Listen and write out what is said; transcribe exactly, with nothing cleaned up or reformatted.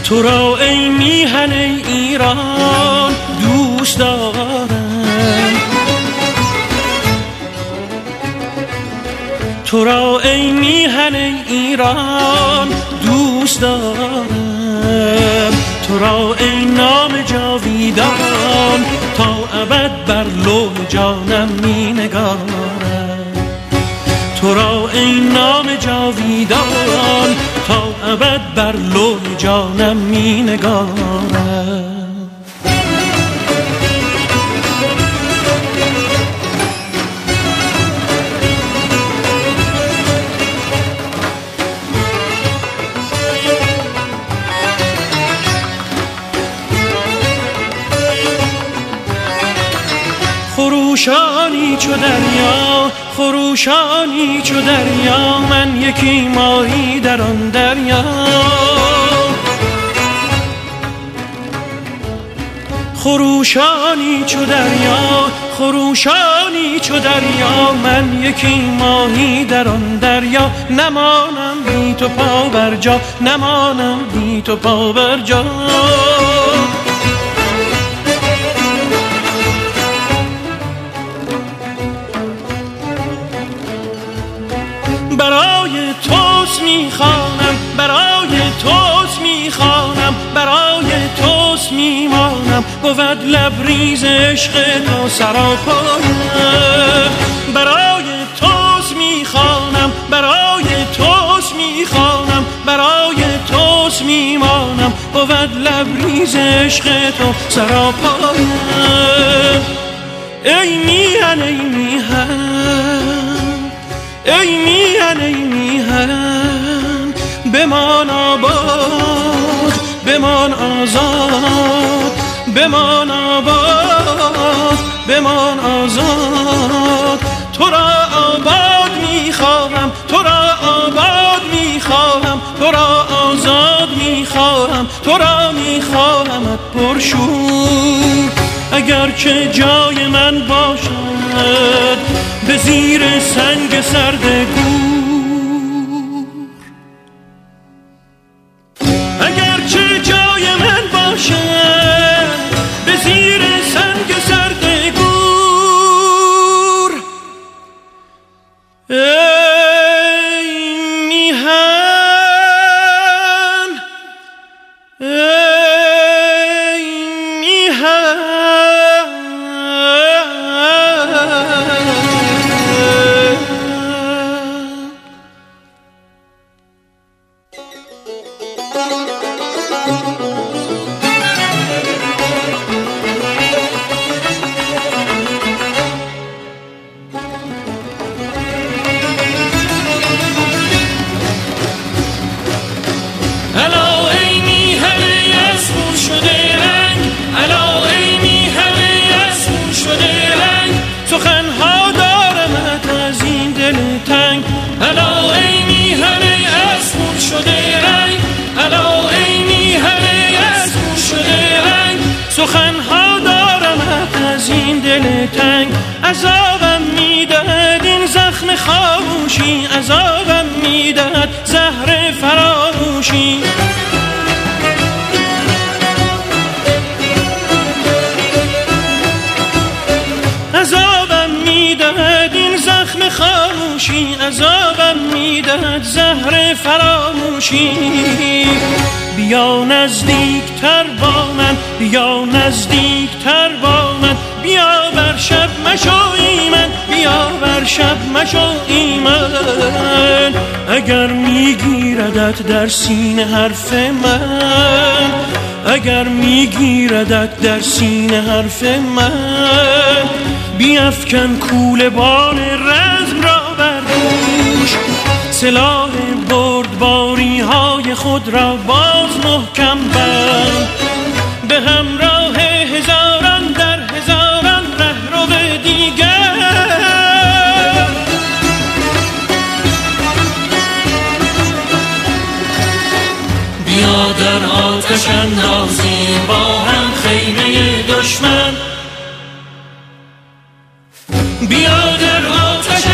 تو را ای میهن ایران دوست دارم، تو را ای میهن ایران دوست دارم، تو را ای نام جاویدان تا ابد بر لوح جانم می نگارم، تو را ای نام جاویدان تا ابد بر لوح جانم می نگارم. خروشانی چو دریا، خروشانی چو دریا، من یکی ماهی در آن دریا. خروشانی چو دریا، خروشانی چو دریا، من یکی ماهی در آن دریا. نمانم بی تو پا بر جا، نمانم بی تو پا بر جا. برای توست میخوانم، برای توست میخوانم، برای توست میمانم، بود لبریز عشق تو سراپایم. برای توست میخوانم، برای توست میخوانم، برای توست میمانم، بود لبریز عشق تو سراپایم. ای میهن ای میهن، ای میهن ای میهن، بمان آباد بمان آزاد، بمان آباد بمان آزاد. تو را آباد میخواهم، تو را آباد میخواهم، تو را آزاد میخواهم، تو را میخواهمت پرشور. اگر که جای من باشد به زیر سنگ سرد گور، اگر چه جای من باشد به زیر سنگ سرد گور. ای میهن، ای میهن، سخنها دارمت از این دل تنگ. الا ای میهن اسمون شده رنگ، الا ای میهن اسمون شده رنگ، سخنها دارمت از این دل تنگ. عذابم میدهد این زخم خاموشی، عذابم میدهد زهر فراموشی. عذابم میدهد این زخم خاموشی، عذابم میدهد زهر فراموشی. بیا نزدیک تر با من، بیا نزدیک تر با من، بیا بر شب مشو ایمن، بیا بر شب مشو ایمن. اگر میگیردت در سینه حرف من، اگر میگیردت در سینه حرف من، بیفکن کوله بار رزم را بر دوش، سلاح بردباری های خود را باز محکم بند. به همراه هزاران در هزاران رهرو دیگر، بیا در آتش اندازیم با هم خیمه دشمن، بیا در آتش